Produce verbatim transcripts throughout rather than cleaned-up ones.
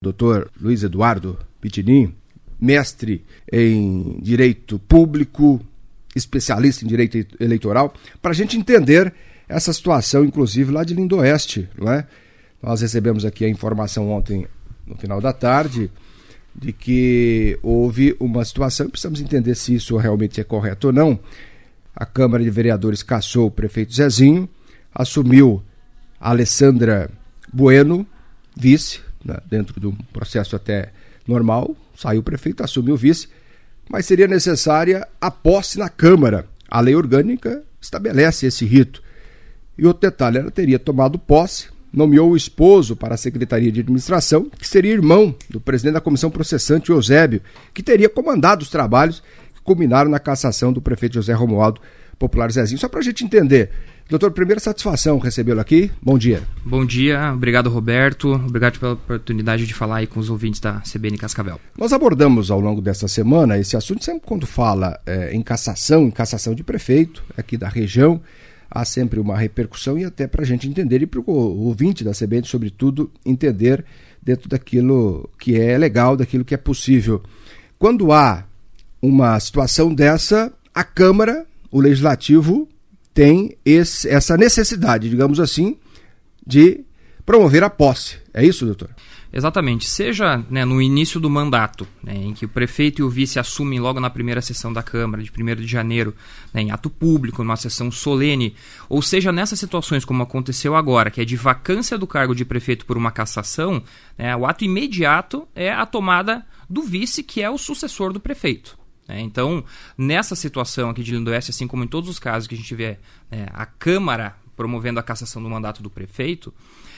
doutor Luiz Eduardo Pitinin, mestre em Direito Público, especialista em Direito Eleitoral, para a gente entender essa situação, inclusive lá de Lindoeste, não é? Nós recebemos aqui a informação ontem, no final da tarde, de que houve uma situação, precisamos entender se isso realmente é correto ou não. A Câmara de Vereadores cassou o prefeito Zezinho, assumiu a Alessandra Bueno, vice, né, dentro de um processo até normal, saiu o prefeito, assumiu o vice, mas seria necessária a posse na Câmara. A lei orgânica estabelece esse rito. E outro detalhe, ela teria tomado posse, nomeou o esposo para a Secretaria de Administração, que seria irmão do presidente da Comissão Processante, Eusébio, que teria comandado os trabalhos que culminaram na cassação do prefeito José Romualdo Popular Zezinho. Só para a gente entender. Doutor, primeira satisfação recebê-lo aqui. Bom dia. Bom dia, obrigado Roberto, obrigado pela oportunidade de falar aí com os ouvintes da C B N Cascavel. Nós abordamos ao longo dessa semana esse assunto, sempre quando fala é, em cassação, em cassação de prefeito aqui da região, há sempre uma repercussão e até para a gente entender e para o ouvinte da C B N, sobretudo, entender dentro daquilo que é legal, daquilo que é possível. Quando há uma situação dessa, a Câmara, o Legislativo, tem esse, essa necessidade, digamos assim, de promover a posse. É isso, doutor? Exatamente. Seja, né, no início do mandato, né, em que o prefeito e o vice assumem logo na primeira sessão da Câmara, de primeiro de janeiro, né, em ato público, numa sessão solene, ou seja, nessas situações como aconteceu agora, que é de vacância do cargo de prefeito por uma cassação, né, o ato imediato é a tomada do vice, que é o sucessor do prefeito. Então, nessa situação aqui de Lindoeste, assim como em todos os casos que a gente vê é, a Câmara promovendo a cassação do mandato do prefeito,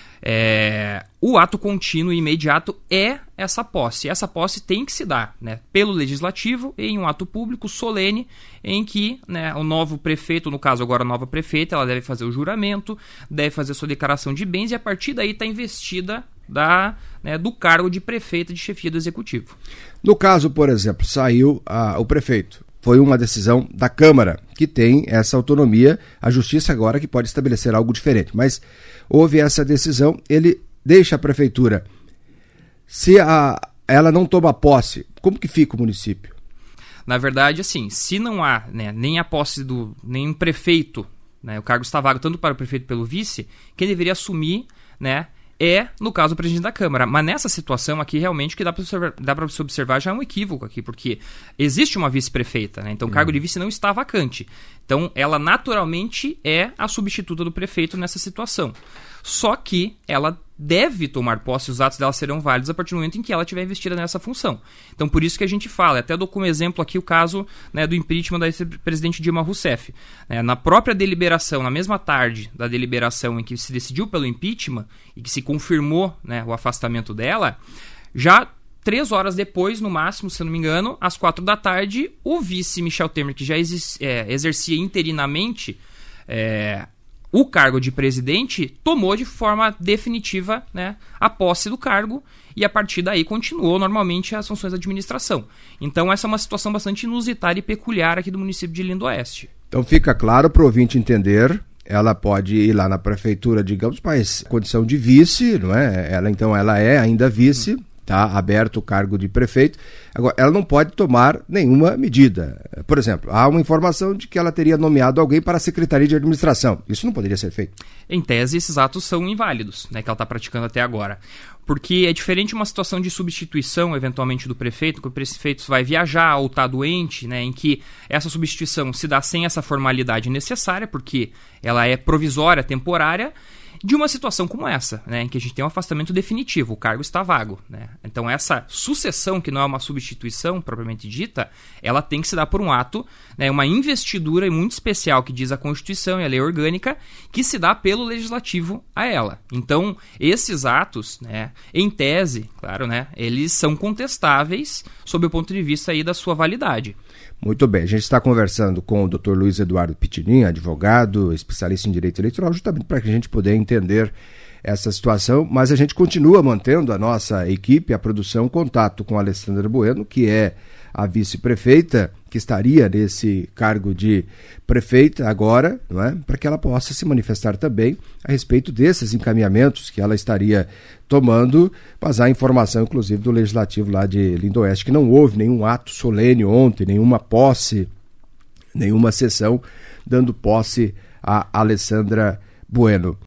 é, o ato contínuo e imediato é essa posse. Essa posse tem que se dar, né, pelo Legislativo em um ato público solene em que, né, o novo prefeito, no caso agora a nova prefeita, ela deve fazer o juramento, deve fazer sua declaração de bens e a partir daí está investida da, né, do cargo de prefeita de chefia do Executivo. No caso, por exemplo, saiu a, o prefeito. Foi uma decisão da Câmara, que tem essa autonomia, a Justiça agora que pode estabelecer algo diferente. Mas houve essa decisão, ele deixa a prefeitura. Se a, ela não toma posse, como que fica o município? Na verdade, assim, se não há, né, nem a posse do nenhum prefeito, né, o cargo está vago tanto para o prefeito pelo vice, quem deveria assumir, né, é, no caso, o presidente da Câmara. Mas nessa situação aqui, realmente, o que dá para observar, dá para se observar já é um equívoco aqui, porque existe uma vice-prefeita, né? Então o cargo de vice não está vacante. Então ela naturalmente é a substituta do prefeito nessa situação. Só que ela deve tomar posse, os atos dela serão válidos a partir do momento em que ela estiver investida nessa função. Então por isso que a gente fala, até dou como exemplo aqui o caso, né, do impeachment da ex-presidente Dilma Rousseff. É, na própria deliberação, na mesma tarde da deliberação em que se decidiu pelo impeachment e que se confirmou, né, o afastamento dela, já três horas depois, no máximo, se eu não me engano, às quatro da tarde, o vice Michel Temer, que já exis, é, exercia interinamente é, o cargo de presidente, tomou de forma definitiva, né, a posse do cargo e a partir daí continuou normalmente as funções da administração. Então essa é uma situação bastante inusitada e peculiar aqui do município de Lindoeste. Então fica claro para o ouvinte entender, ela pode ir lá na prefeitura, digamos, mas condição de vice, não é? Ela, então ela é ainda vice, hum. Está aberto o cargo de prefeito. Agora, ela não pode tomar nenhuma medida. Por exemplo, há uma informação de que ela teria nomeado alguém para a Secretaria de Administração. Isso não poderia ser feito. Em tese, esses atos são inválidos, né, que ela está praticando até agora. Porque é diferente uma situação de substituição, eventualmente, do prefeito, que o prefeito vai viajar ou está doente, né, em que essa substituição se dá sem essa formalidade necessária, porque ela é provisória, temporária, de uma situação como essa, né, em que a gente tem um afastamento definitivo, o cargo está vago, né? Então essa sucessão, que não é uma substituição propriamente dita, ela tem que se dar por um ato, né, uma investidura muito especial que diz a Constituição e a lei orgânica, que se dá pelo Legislativo a ela. Então esses atos, né, em tese, claro, né, eles são contestáveis sob o ponto de vista aí da sua validade. Muito bem, a gente está conversando com o doutor Luiz Eduardo Pitinin, advogado, especialista em direito eleitoral, justamente para que a gente poder entender essa situação, mas a gente continua mantendo a nossa equipe, a produção, contato com a Alessandra Bueno, que é a vice-prefeita que estaria nesse cargo de prefeita agora, não é? Para que ela possa se manifestar também a respeito desses encaminhamentos que ela estaria tomando, vazar a informação, inclusive, do Legislativo lá de Lindoeste, que não houve nenhum ato solene ontem, nenhuma posse, nenhuma sessão dando posse a Alessandra Bueno.